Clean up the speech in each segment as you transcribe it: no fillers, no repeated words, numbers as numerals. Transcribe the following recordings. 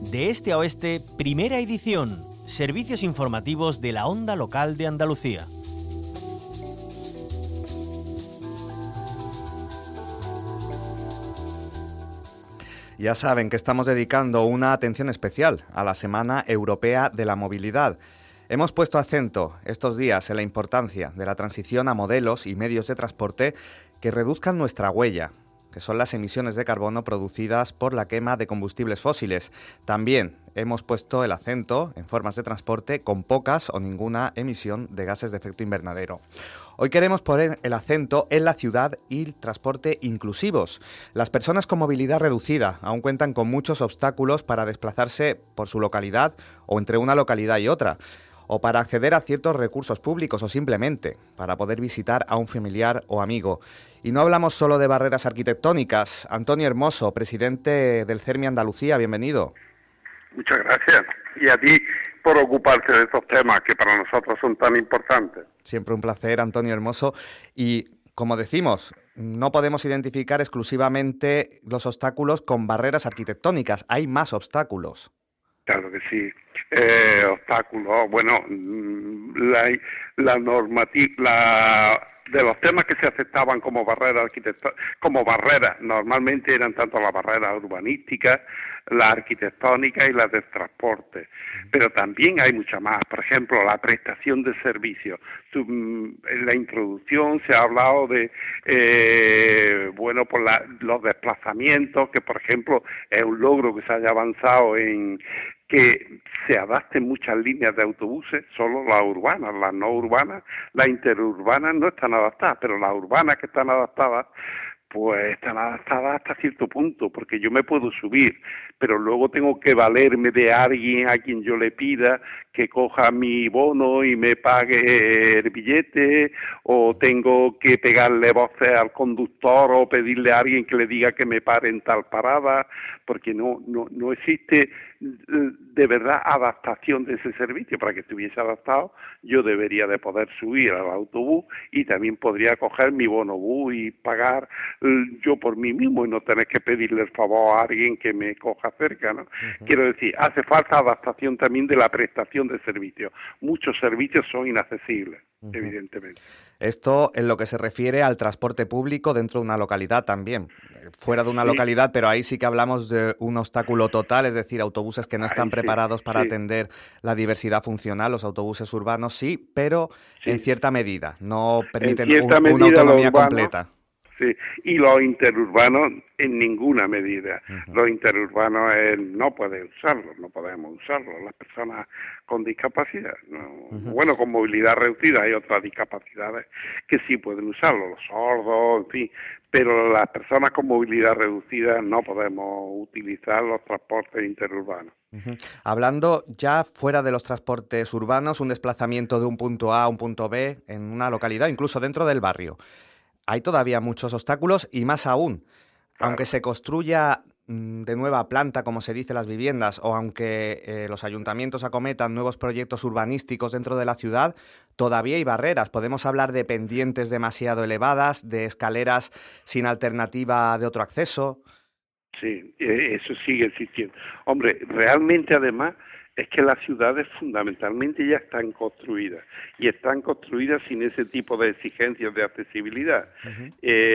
De este a oeste, primera edición. Servicios informativos de la Onda Local de Andalucía. Ya saben que estamos dedicando una atención especial a la Semana Europea de la Movilidad. Hemos puesto acento estos días en la importancia de la transición a modelos y medios de transporte que reduzcan nuestra huella, que son las emisiones de carbono producidas por la quema de combustibles fósiles. También hemos puesto el acento en formas de transporte con pocas o ninguna emisión de gases de efecto invernadero. Hoy queremos poner el acento en la ciudad y el transporte inclusivos. Las personas con movilidad reducida aún cuentan con muchos obstáculos para desplazarse por su localidad o entre una localidad y otra, o para acceder a ciertos recursos públicos o simplemente para poder visitar a un familiar o amigo. Y no hablamos solo de barreras arquitectónicas. Antonio Hermoso, presidente del CERMI Andalucía, bienvenido. Muchas gracias. Y a ti por ocuparte de estos temas que para nosotros son tan importantes. Siempre un placer, Antonio Hermoso. Y como decimos, no podemos identificar exclusivamente los obstáculos con barreras arquitectónicas. Hay más obstáculos. Claro que sí. Obstáculos, bueno, la normativa, de los temas que se aceptaban como barreras como barreras, normalmente eran tanto las barreras urbanísticas, las arquitectónicas y las del transporte. Pero también hay muchas más. Por ejemplo, la prestación de servicios. En la introducción se ha hablado de, los desplazamientos, que por ejemplo es un logro que se haya avanzado en que se adapten muchas líneas de autobuses, solo las urbanas, las no urbanas, las interurbanas no están adaptadas, pero las urbanas que están adaptadas, pues están adaptadas hasta cierto punto, porque yo me puedo subir, pero luego tengo que valerme de alguien a quien yo le pida que coja mi bono y me pague el billete, o tengo que pegarle voces al conductor o pedirle a alguien que le diga que me pare en tal parada, porque no existe de verdad adaptación de ese servicio. Para que estuviese adaptado, yo debería de poder subir al autobús y también podría coger mi bonobús y pagar yo por mí mismo y no tener que pedirle el favor a alguien que me coja cerca, ¿no? Uh-huh. Quiero decir, hace falta adaptación también de la prestación de servicios. Muchos servicios son inaccesibles, uh-huh, evidentemente. Esto en lo que se refiere al transporte público dentro de una localidad también, fuera de una localidad, pero ahí sí que hablamos de un obstáculo total, es decir, autobuses que no están preparados para atender la diversidad funcional. Los autobuses urbanos sí, pero en cierta medida, no permiten una autonomía completa. Sí, y los interurbanos en ninguna medida. Uh-huh. Los interurbanos no pueden usarlos, no podemos usarlos. Las personas con discapacidad, no. Uh-huh. Bueno, con movilidad reducida hay otras discapacidades que sí pueden usarlo, los sordos, en fin, pero las personas con movilidad reducida no podemos utilizar los transportes interurbanos. Uh-huh. Hablando ya fuera de los transportes urbanos, un desplazamiento de un punto A a un punto B en una localidad, incluso dentro del barrio. Hay todavía muchos obstáculos y más aún, aunque se construya de nueva planta, como se dice, las viviendas, o aunque los ayuntamientos acometan nuevos proyectos urbanísticos dentro de la ciudad, todavía hay barreras. Podemos hablar de pendientes demasiado elevadas, de escaleras sin alternativa de otro acceso. Sí, eso sigue existiendo. Hombre, realmente además es que las ciudades fundamentalmente ya están construidas y están construidas sin ese tipo de exigencias de accesibilidad. Uh-huh.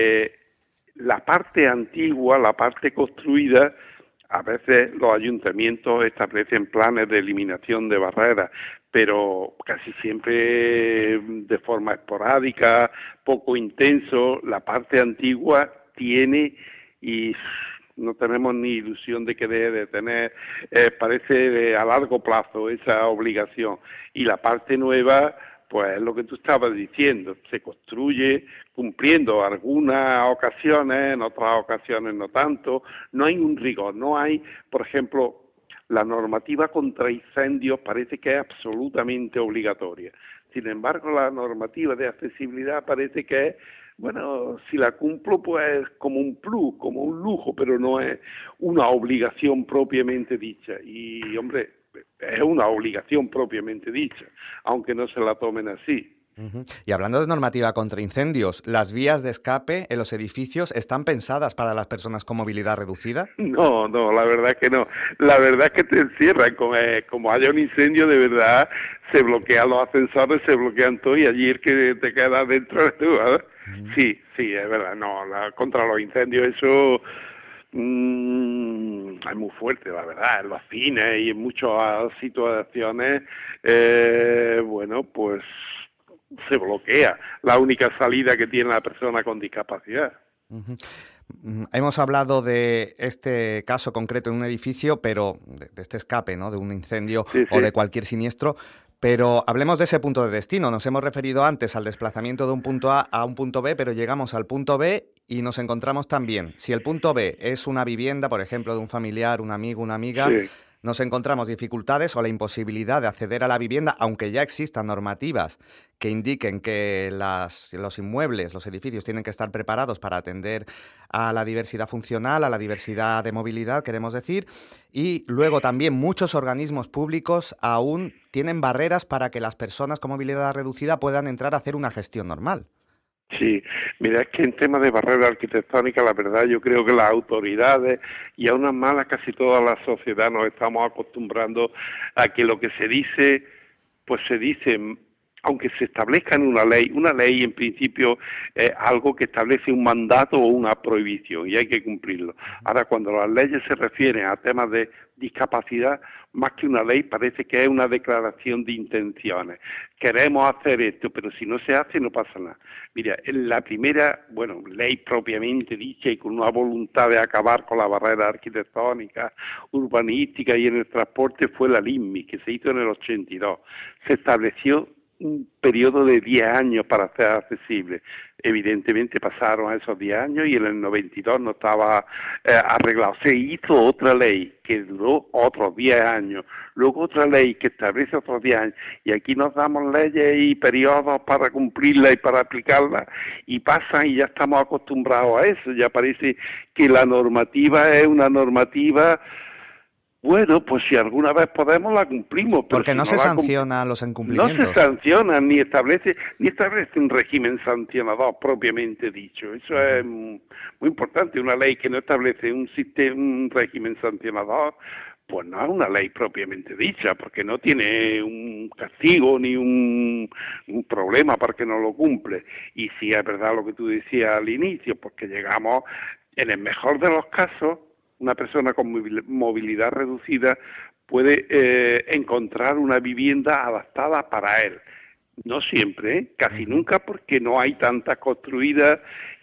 La parte antigua, la parte construida, a veces los ayuntamientos establecen planes de eliminación de barreras, pero casi siempre de forma esporádica, poco intenso. La parte antigua tiene y no tenemos ni ilusión de que deje de tener, parece a largo plazo esa obligación. Y la parte nueva, pues es lo que tú estabas diciendo, se construye cumpliendo algunas ocasiones, en otras ocasiones no tanto, no hay un rigor, no hay, por ejemplo, la normativa contra incendios parece que es absolutamente obligatoria. Sin embargo, la normativa de accesibilidad parece que es, bueno, si la cumplo, pues como un plus, como un lujo, pero no es una obligación propiamente dicha. Y, hombre, es una obligación propiamente dicha, aunque no se la tomen así. Ujú. Y hablando de normativa contra incendios, ¿las vías de escape en los edificios están pensadas para las personas con movilidad reducida? No, no, la verdad es que no. La verdad es que te encierran. Como haya un incendio, de verdad, se bloquean los ascensores, se bloquean todo y allí el que te queda dentro eres tú, ¿sabes? Sí, sí, es verdad. No, contra los incendios eso es muy fuerte, la verdad. En los cines y en muchas situaciones, bueno, pues se bloquea la única salida que tiene la persona con discapacidad. Ujú. Hemos hablado de este caso concreto en un edificio, pero de este escape, ¿no? De un incendio Sí, o sí. de cualquier siniestro, pero hablemos de ese punto de destino. Nos hemos referido antes al desplazamiento de un punto A un punto B, pero llegamos al punto B y nos encontramos también. Si el punto B es una vivienda, por ejemplo, de un familiar, un amigo, una amiga, Sí. nos encontramos dificultades o la imposibilidad de acceder a la vivienda, aunque ya existan normativas que indiquen que los inmuebles, los edificios tienen que estar preparados para atender a la diversidad funcional, a la diversidad de movilidad, queremos decir, y luego también muchos organismos públicos aún tienen barreras para que las personas con movilidad reducida puedan entrar a hacer una gestión normal. Sí, mira, es que en tema de barrera arquitectónica, la verdad, yo creo que las autoridades y a unas malas casi toda la sociedad nos estamos acostumbrando a que lo que se dice, pues se dice, aunque se establezca en una ley en principio es algo que establece un mandato o una prohibición y hay que cumplirlo. Ahora, cuando las leyes se refieren a temas de discapacidad, más que una ley parece que es una declaración de intenciones. Queremos hacer esto, pero si no se hace no pasa nada. Mira, en la primera, bueno, ley propiamente dicha y con una voluntad de acabar con la barrera arquitectónica, urbanística y en el transporte fue la LIMMI, que se hizo en el 82. Se estableció un periodo de 10 años para hacer accesible. Evidentemente pasaron esos 10 años y en el 92 no estaba arreglado. Se hizo otra ley que duró otros 10 años, luego otra ley que establece otros 10 años, y aquí nos damos leyes y periodos para cumplirla y para aplicarla, y pasan y ya estamos acostumbrados a eso. Ya parece que la normativa es una normativa. Bueno, pues si alguna vez podemos la cumplimos, pero Porque si no se la sanciona los no incumplimientos. se sanciona ni establece un régimen sancionador propiamente dicho. Eso es muy importante. Una ley que no establece un régimen sancionador, pues no es una ley propiamente dicha, porque no tiene un castigo ni un problema para que no lo cumple. Y si es verdad lo que tú decías al inicio, porque llegamos, en el mejor de los casos, una persona con movilidad reducida puede encontrar una vivienda adaptada para él. No siempre, casi nunca, porque no hay tantas construidas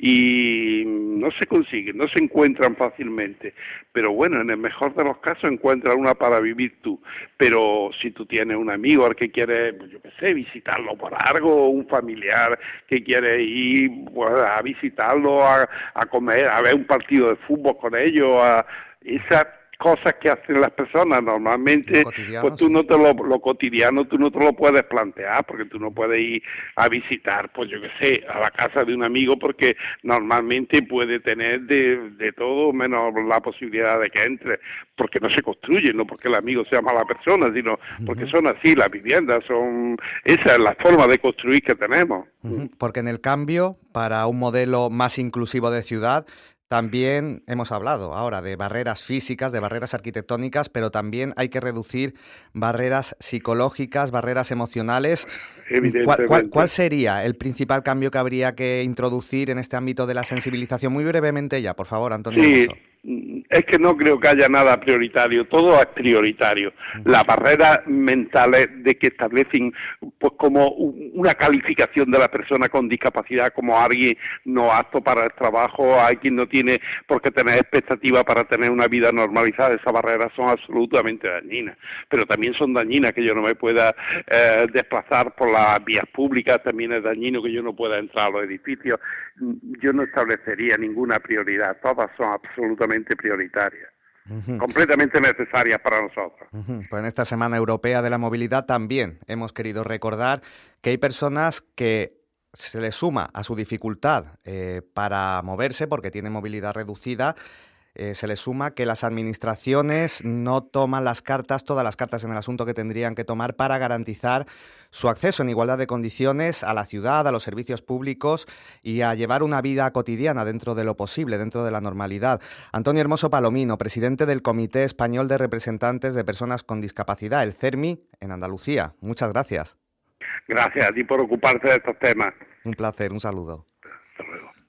y no se consiguen, no se encuentran fácilmente. Pero bueno, en el mejor de los casos encuentras una para vivir tú. Pero si tú tienes un amigo al que quieres, pues yo qué sé, visitarlo por algo, un familiar que quiere ir pues, a visitarlo, a comer, a ver un partido de fútbol con ellos, a esas cosas que hacen las personas normalmente, pues tú no te lo cotidiano tú no te lo puedes plantear, porque tú no puedes ir a visitar, pues yo qué sé, a la casa de un amigo, porque normalmente puede tener de todo menos la posibilidad de que entre, porque no se construye, no porque el amigo sea mala persona, sino porque son así las viviendas, esa es la forma de construir que tenemos. Porque en el cambio, para un modelo más inclusivo de ciudad, también hemos hablado ahora de barreras físicas, de barreras arquitectónicas, pero también hay que reducir barreras psicológicas, barreras emocionales. ¿Cuál sería el principal cambio que habría que introducir en este ámbito de la sensibilización? Muy brevemente ya, por favor, Antonio. Sí, es que no creo que haya nada prioritario, todo es prioritario. Las barreras mentales de que establecen pues como una calificación de la persona con discapacidad como alguien no apto para el trabajo, alguien no tiene por qué tener expectativa para tener una vida normalizada, esas barreras son absolutamente dañinas, pero también son dañinas que yo no me pueda desplazar por las vías públicas, también es dañino que yo no pueda entrar a los edificios. Yo no establecería ninguna prioridad, todas son absolutamente prioritarias, completamente necesarias para nosotros. Pues en esta Semana Europea de la Movilidad también hemos querido recordar que hay personas que se les suma a su dificultad para moverse porque tienen movilidad reducida, Se le suma que las administraciones no toman todas las cartas en el asunto que tendrían que tomar para garantizar su acceso en igualdad de condiciones a la ciudad, a los servicios públicos y a llevar una vida cotidiana dentro de lo posible, dentro de la normalidad. Antonio Hermoso Palomino, presidente del Comité Español de Representantes de Personas con Discapacidad, el CERMI, en Andalucía. Muchas gracias. Gracias a ti por ocuparte de estos temas. Un placer, un saludo. Hasta luego.